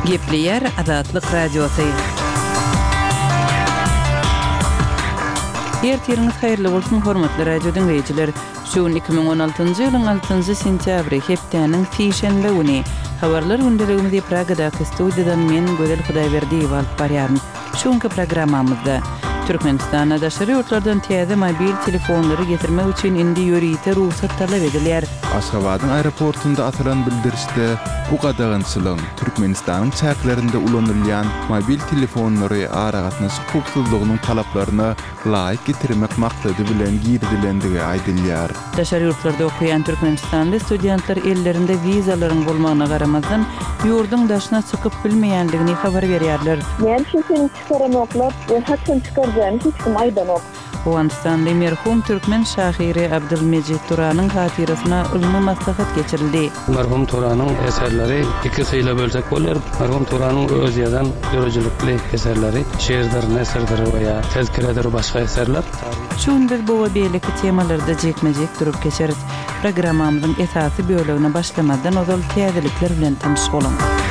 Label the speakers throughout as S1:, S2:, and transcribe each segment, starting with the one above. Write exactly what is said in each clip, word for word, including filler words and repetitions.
S1: Gepleyer Azatlyk Radiosu. Ertiriniz hayırlı bolsun hormatly radio dinleyijiler. Şu iki bin on altıncı ýylyň altıncı sentýabry hepdeniň sişenbe güni habarlar gündeligimizi Pragadaky studiýadan men Gözel Hudaýberdiýew alyp barýaryn. Şuňky programmamyzda Türkmenistana daşary ýurtlardan täze mobil telefonlary getirmek üçin indi ýörite ruhsat talap edilýär.
S2: Aşgabatyň aeroportunda atylan bildirişde bu gadagynçylyň Türkmenistanyň çäklerinde ulanylýan mobil telefonlary ara gatnaşyk hukuklygynyň talaplaryna laýyk getirmek maksady bilen girdilendigi aýdylýar.
S1: Daşary ýurtlarda okuyan Türkmenistanly studiýantlar ellerinde wizalaryň bolmagyna garamazdan ýurdun daşyna çykyp bilmeýändigini habar berýärler.
S3: Men şeýle çıkaramoklar we hatyn çıkarjany hiç kim aýdanok.
S1: Owanistanly merhum türkmen şahyry Abdulmejid Turanyň hatirasyna ulmy maslahat geçirildi.
S4: Merhum Turanyň eserleri iki syýla bölsek bolar. Merhum Turanyň öz ýazan görüjülükli eserleri, şeýirleri, eserleri we tezkireleri başga eserler.
S1: Şuňda bu we beýleki temalarda jekmejek durup geçerit. Programmamyzyň esasy bölümine başlamadan ozal täzelikler bilen tanış bolun.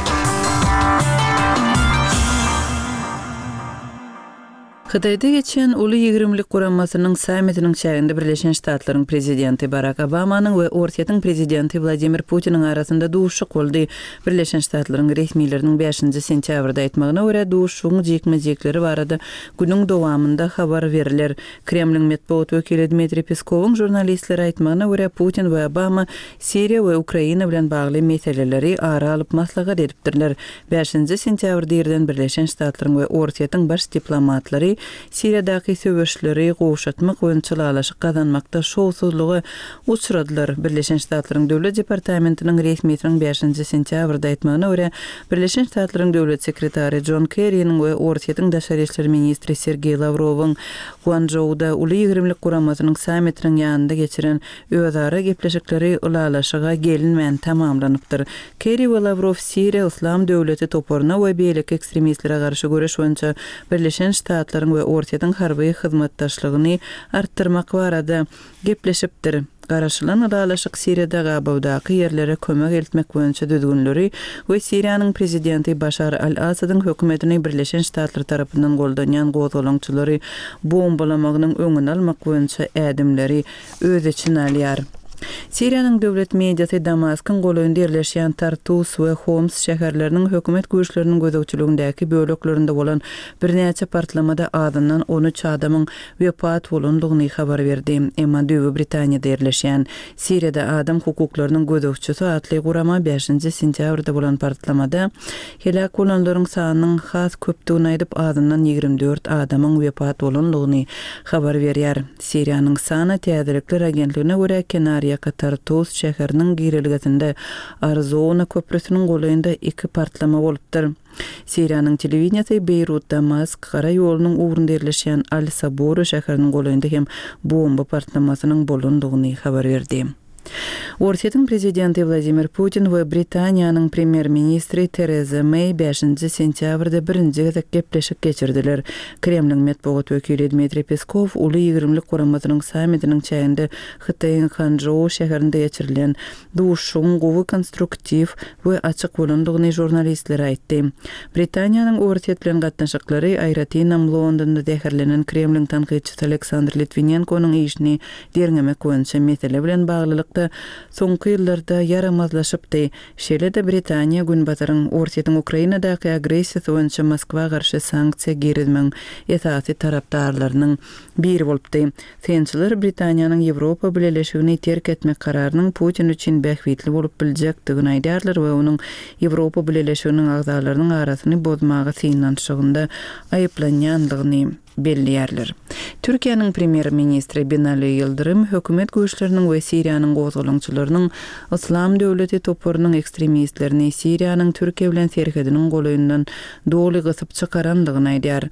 S1: Hydaýda geçen uly ýigrimlik gurammasynyň sammitiniň çäginde Birleşen Ştatlaryň prezidenti Barack Obamanyň we Orsiýatyň prezidenti Vladimir Putiniň arasynda duşuşyk boldy. Birleşen Ştatlaryň resmiýetleriniň beşinji sentýabrda aýtmagyna görä duşuşyň jekmejekleri barada günüň dowamında habar berilýär. Kremliň medeniýet wekili Dmitri Peskowyň jurnalistlere aýtmagyna görä Putin we Obama Siriýa we Ukraina bilen bagly meseleleri ara alyp maslahat edipdirler. beşinji sentýabrda ýerden Birleşen Ştatlaryň we Orsiýatyň baş diplomatlary Siriýadaky söwüşleri gowşatmak we çylalaşyk gazanmakda şowsuzlygy uçradylar. Birleşen Ştatlaryň Döwlet Departamentiniň resmiýetiniň beşinji sentýabrda aýtmagyna görä Birleşen Ştatlaryň döwlet sekretary John Kerry'niň we Orsiýatyň daşary işler ministri Sergey Lavrowyň Guangzhouda uly ýigrimlik guramasynyň sammitiniň ýanynda geçiren özara gepleşikleri ulalaşyga gelinmän tamamlanypdyr. Kerry we Lavrov Siriýa Islam döwleti toporuna we beýleki ekstremistlere garşy göreş boýunça Birleşen Ştatlaryň we Orsiýatyň harby hyzmatdaşlygyny artdyrmak barada gepleşipdir. Garaşylan ulalaşyk Siriýadaky abawdaky ýerlere kömek etmek boýunça düzgünleri we Siriýanyň prezidenti Başar al-Asadyň hökümetini Birleşen Ştatlar tarapyndan goldanýan gowzalaňçylary bombalamagynyň öňüni almak boýunça ädimleri öz içine alýar. Siriýanyň döwlet mediasy Damaskyň goýunda ýerleşýän Tartus we Homs şäherleriniň hökümet güýçleriniň gözegçiligindäki böleklerinde bolan birnäçe partlamada adından on üç adamyň wepat bolandygyny habar berdi. Emma Döwü Britaniýada ýerleşýän Siriýada adam hukuklarynyň gözegçisi atly gurama beşinji sentýabrda bolan partlamada helak bolanlaryň sanynyň has köpdigini aýdyp adından ýigrimde dört adamyň wepat bolandygyny habar berýär. Siriýanyň sany täzelikler agentligine görä kenar Tartus şäheriniň girilgesinde Arizona köprüsiniň goýunda iki partlama bolupdyr. Siriýanyň telewiziýasy Beýrut Damask gara ýolunyň ugrunda ýerleşýän Al-Sabor şäheriniň goýunda hem bomba partlamasynyň bolandygyny habar berdi. Orsiýatyň prezidenti Vladimir Putin we Britaniýanyň premier ministri Theresa May beşinji sentýabrda birinji gezek gepleşik geçirdiler. Kremliň medeniýet wekili Dmitri Peskov uly ýigrimlik guramasynyň sammitiniň çäginde Hytaýyň Hanzhou şäherinde geçirilen duşuşyň gowy konstruktiw we açyk bolandygyny jurnalistlere aýtdy. Britaniýanyň Orsiýat bilen gatnaşyklary aýratynam Londonda däherlenen Kremliň tanqidçisi Aleksandr Litvinenkowyň işini derňemek boýunça mesele bilen baglylyk soňky ýyllarda yaramazlaşypdy. Şeýle-de Britaniýa günbatyryň Orsiýatyň Ukrainadaky agressiýa boýunça Moskwa garşy sanksiýa girizmeň esasy tarapdarlarynyň biri bolupdy. Feňçiler Britaniýanyň Ýewropa bileşigini terk etmek kararynyň Putin üçin bähwitli bolup biljekdigini aýdarlar we onuň Ýewropa bileşiginiň agzalarynyň arasyny bozmagy synlanşygynda aýyplanýandygyny belliýärler. Türkiýanyň premier ministri Binali Yıldırım hökümet güýçleriniň we Siriýanyň gowzalaňçylarynyň Islam döwleti toporunyň ekstremistlerini Siriýanyň Türkiýe bilen serhediniň goýundan doly gysyp çykarandygyny aýdýar.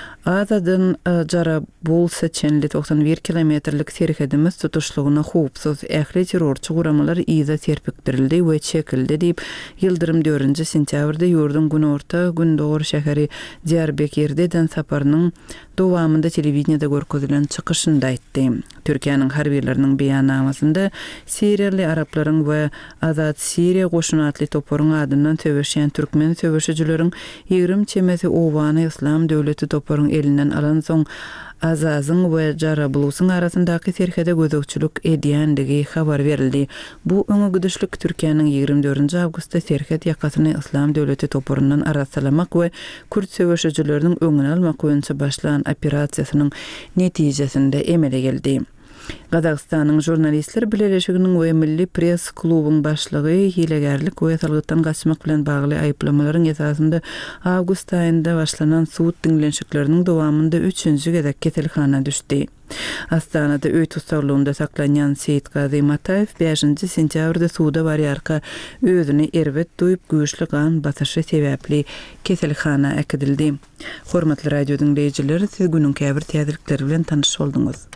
S1: Azadyn Jarabul seçenli doksan bir kilometrlik serhedimiz tutuşluğuna hupsuz ähli terrorçy guramalar iýza serpikdirildi we çekildi diýip Yıldırım dördünji sentýabrda ýurdun günorta Gündogor şäheri Diyarbekirden saparynyň dowamında telewizionyada görkezilen çykyşynda aýtdy. Türkiýanyň harbirleriniň beýannamasynda Siriýaly araplaryň we Azat Siriýa goşunatly toparyň adyndan töweşýän türkmen töweşijileriň ýigrim çemesi owany İslam döwleti toparyň elinden alan soň Azazyň we Jarablusyň arasyndaky serhede gözegçilik edýändigi habar berildi. Bu öňe gidişlik Türkiýanyň ýigrim dördünji awgustda serhed ýakasyny İslam döwleti toparyndan arasalamak we Kürt söwüşçileriniň öňüne almak boýunça başlanan operasiýasynyň netijesinde emele geldi. Gazagstanyň jurnalistler bileşiginiň we Milli Press klubynyň başlygy hilegerlik we salgytdan gaçmak bilen bagly aýplamalaryň esasynda awgust aýynda başlanan suud diňlenşikleriniň dowamında üçünji gezek keselhana düşdi. Astanada öý tutarlygynda saklanýan Seyit Gazy Mataýew beşinji sentýabrda suuda barýarka özüni erwet duýup güýçli gan basyşy sebäpli keselhana äkidildi. Hormatly radio dinleýijiler, siz günüň käbir täzelikleri bilen tanyş bolduňuz.